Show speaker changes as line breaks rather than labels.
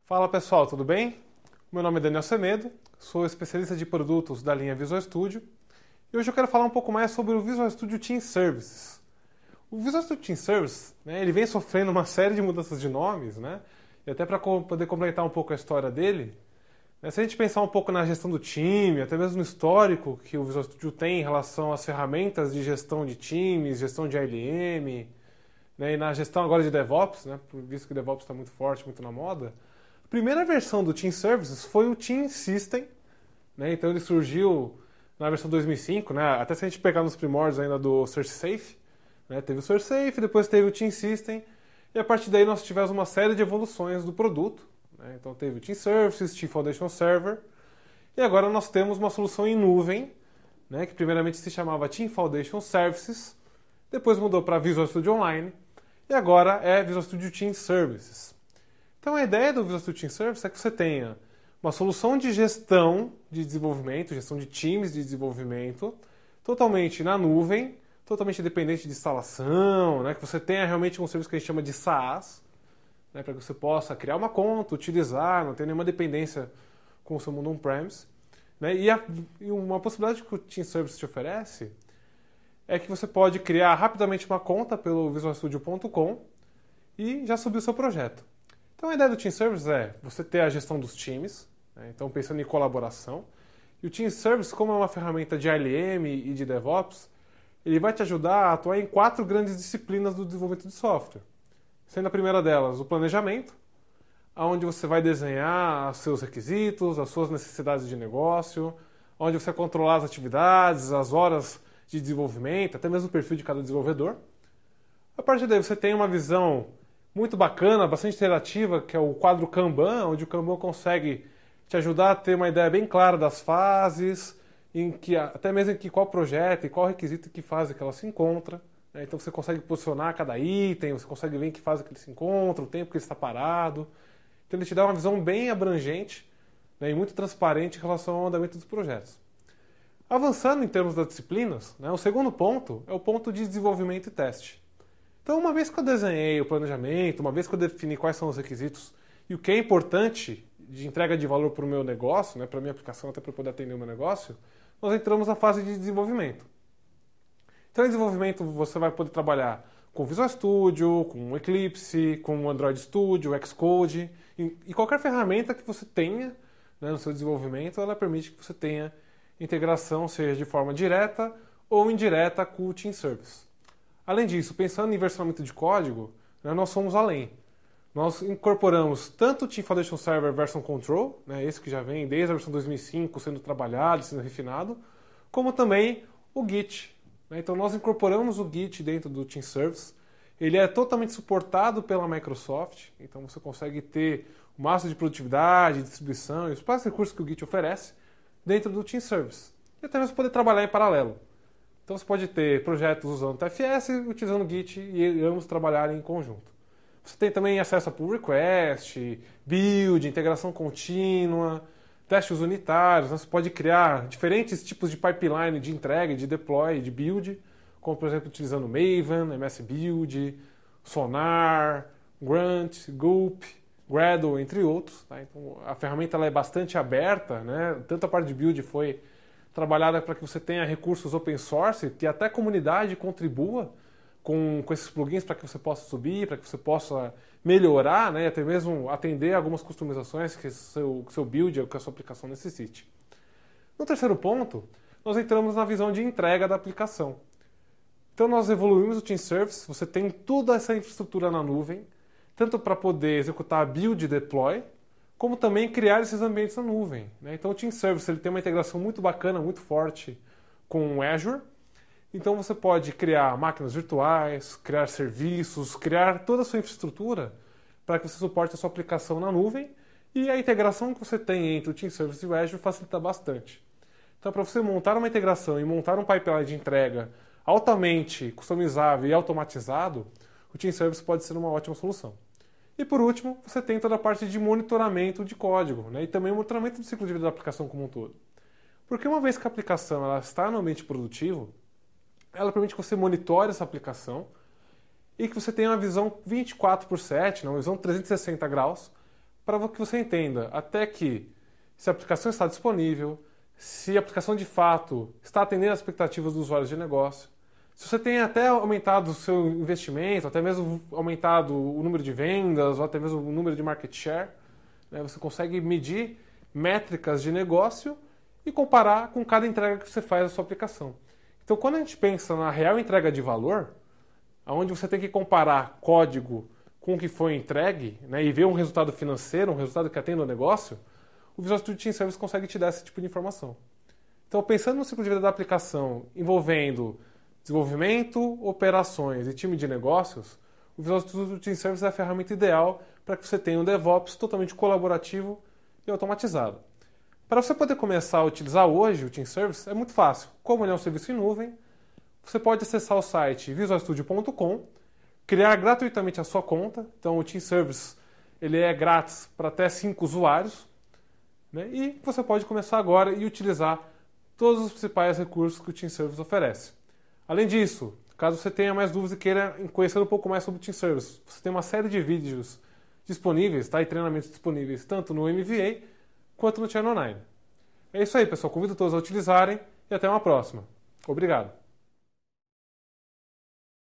Fala pessoal, tudo bem? Meu nome é Daniel Semedo, sou especialista de produtos da linha Visual Studio e hoje eu quero falar um pouco mais sobre o Visual Studio Team Services. O Visual Studio Team Services, ele vem sofrendo uma série de mudanças de nomes, e até para poder completar um pouco a história dele, se a gente pensar um pouco na gestão do time, até mesmo no histórico que o Visual Studio tem em relação às ferramentas de gestão de times, gestão de ALM, e na gestão agora de DevOps, visto que o DevOps está muito forte, muito na moda. A primeira versão do Team Services foi o Team System, então ele surgiu na versão 2005, até se a gente pegar nos primórdios ainda do SearchSafe, teve o SearchSafe, depois teve o Team System, e a partir daí nós tivemos uma série de evoluções do produto. Então teve o Team Services, Team Foundation Server, e agora nós temos uma solução em nuvem, que primeiramente se chamava Team Foundation Services, depois mudou para Visual Studio Online, e agora é Visual Studio Team Services. Então a ideia do Visual Studio Team Services é que você tenha uma solução de gestão de desenvolvimento, gestão de times de desenvolvimento, totalmente na nuvem, totalmente independente de instalação, que você tenha realmente um serviço que a gente chama de SaaS, para que você possa criar uma conta, utilizar, não ter nenhuma dependência com o seu mundo on-premise. E uma possibilidade que o Team Services te oferece é que você pode criar rapidamente uma conta pelo visualstudio.com e já subir o seu projeto. Então a ideia do Team Services é você ter a gestão dos times, então pensando em colaboração. E o Team Services, como é uma ferramenta de ALM e de DevOps, ele vai te ajudar a atuar em 4 grandes disciplinas do desenvolvimento de software. Sendo a primeira delas o planejamento, onde você vai desenhar os seus requisitos, as suas necessidades de negócio, onde você vai controlar as atividades, as horas de desenvolvimento, até mesmo o perfil de cada desenvolvedor. A partir daí você tem uma visão muito bacana, bastante interativa, que é o quadro Kanban, onde o Kanban consegue te ajudar a ter uma ideia bem clara das fases, até mesmo em qual projeto e qual requisito e que fase que ela se encontra. Então você consegue posicionar cada item, você consegue ver em que fase que ele se encontra, o tempo que ele está parado. Então ele te dá uma visão bem abrangente e muito transparente em relação ao andamento dos projetos. Avançando em termos das disciplinas, o segundo ponto é o ponto de desenvolvimento e teste. Então, uma vez que eu desenhei o planejamento, uma vez que eu defini quais são os requisitos e o que é importante de entrega de valor para o meu negócio, para a minha aplicação, até para eu poder atender o meu negócio, nós entramos na fase de desenvolvimento. Então, em desenvolvimento, você vai poder trabalhar com Visual Studio, com Eclipse, com Android Studio, Xcode, e qualquer ferramenta que você tenha no seu desenvolvimento, ela permite que você tenha integração, seja de forma direta ou indireta com o Team Service. Além disso, pensando em versionamento de código, nós somos além. Nós incorporamos tanto o Team Foundation Server Version Control, esse que já vem desde a versão 2005 sendo trabalhado, sendo refinado, como também o Git. Então nós incorporamos o Git dentro do Team Service. Ele é totalmente suportado pela Microsoft, então você consegue ter o máximo de produtividade, distribuição e os próprios recursos que o Git oferece dentro do Team Service. E até mesmo poder trabalhar em paralelo. Então você pode ter projetos usando TFS, utilizando Git e ambos trabalharem em conjunto. Você tem também acesso a pull request, build, integração contínua, testes unitários. Você pode criar diferentes tipos de pipeline de entrega, de deploy, de build, como por exemplo utilizando Maven, MS Build, Sonar, Grunt, Gulp, Gradle, entre outros. Então a ferramenta ela é bastante aberta, tanto a parte de build foi trabalhada para que você tenha recursos open source, que até a comunidade contribua com esses plugins para que você possa subir, para que você possa melhorar, e até mesmo atender algumas customizações que o seu build ou que a sua aplicação necessite. No terceiro ponto, nós entramos na visão de entrega da aplicação. Então nós evoluímos o Team Service, você tem toda essa infraestrutura na nuvem, tanto para poder executar build e deploy, como também criar esses ambientes na nuvem. Então o Team Service ele tem uma integração muito bacana, muito forte com o Azure. Então você pode criar máquinas virtuais, criar serviços, criar toda a sua infraestrutura para que você suporte a sua aplicação na nuvem, e a integração que você tem entre o Team Service e o Azure facilita bastante. Então para você montar uma integração e montar um pipeline de entrega altamente customizável e automatizado, o Team Service pode ser uma ótima solução. E por último, você tem toda a parte de monitoramento de código, e também o monitoramento do ciclo de vida da aplicação como um todo. Porque uma vez que a aplicação ela está no ambiente produtivo, ela permite que você monitore essa aplicação e que você tenha uma visão 24/7, uma visão 360 graus, para que você entenda até que se a aplicação está disponível, se a aplicação de fato está atendendo às expectativas dos usuários de negócio, se você tem até aumentado o seu investimento, até mesmo aumentado o número de vendas, ou até mesmo o número de market share, né? Você consegue medir métricas de negócio e comparar com cada entrega que você faz na sua aplicação. Então, quando a gente pensa na real entrega de valor, onde você tem que comparar código com o que foi entregue, né, e ver um resultado financeiro, um resultado que atende ao negócio, o Visual Studio Team Service consegue te dar esse tipo de informação. Então, pensando no ciclo de vida da aplicação envolvendo desenvolvimento, operações e time de negócios, o Visual Studio Team Service é a ferramenta ideal para que você tenha um DevOps totalmente colaborativo e automatizado. Para você poder começar a utilizar hoje o Team Service, é muito fácil. Como ele é um serviço em nuvem, você pode acessar o site visualstudio.com, criar gratuitamente a sua conta. Então, o Team Service ele é grátis para até 5 usuários. Né? E você pode começar agora e utilizar todos os principais recursos que o Team Service oferece. Além disso, caso você tenha mais dúvidas e queira conhecer um pouco mais sobre o Team Service, você tem uma série de vídeos disponíveis, tá? E treinamentos disponíveis tanto no MVA quanto no Channel 9. É isso aí, pessoal. Convido todos a utilizarem e até uma próxima. Obrigado.